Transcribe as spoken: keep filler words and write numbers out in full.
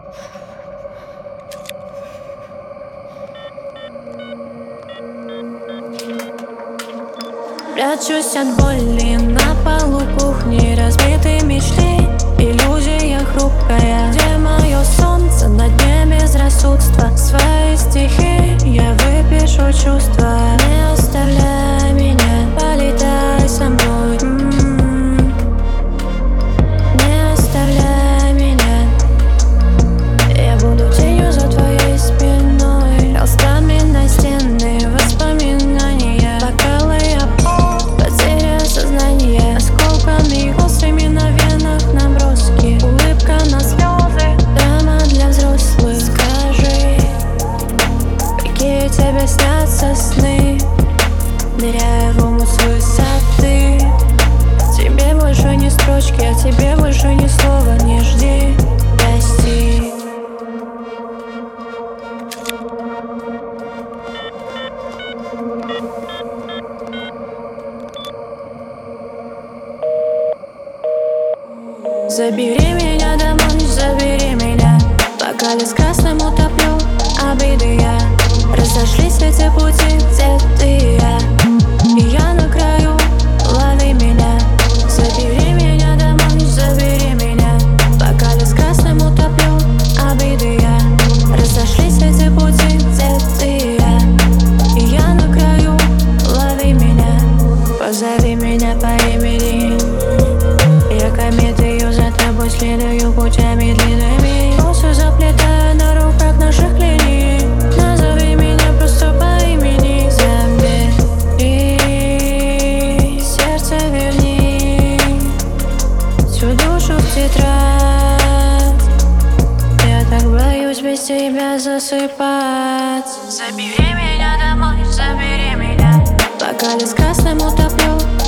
Прячусь от боли на полу кухни, разбитой мечты, иллюзия хрупкая. Где мое солнце на дне безрассудства? Свои стихи я выпишу чувства. Не оставляй меня, полетай со мной. М-м-м. Не оставляй меня, я буду тенью за твоей спиной. Холстами на стены воспоминания, бокалы о пол, потеря сознания, осколками острыми на венах наброски, улыбка на слезы, драма для взрослых. Скажи, какие тебе снятся сны, ныряя в омут с высоты. Тебе больше ни строчки, а тебе больше ни слова. Не жди, прости. Забери меня домой, забери меня, пока лес красным утоплю обиды я. Разошлись эти пути, где ты и я, и я на краю, лови меня. Забери меня домой, забери меня, пока лес красным утоплю обиды я. Разошлись эти пути, где ты и я, и я на краю, лови меня. Позови меня по имени, я кометою за тобой следую путями длинными, косы заплетая на руках наших линий. Назови меня просто по имени. Забери, сердце верни, всю душу в тетрадь. Я так боюсь без тебя засыпать. Забери меня домой, забери меня, пока лес красным утоплю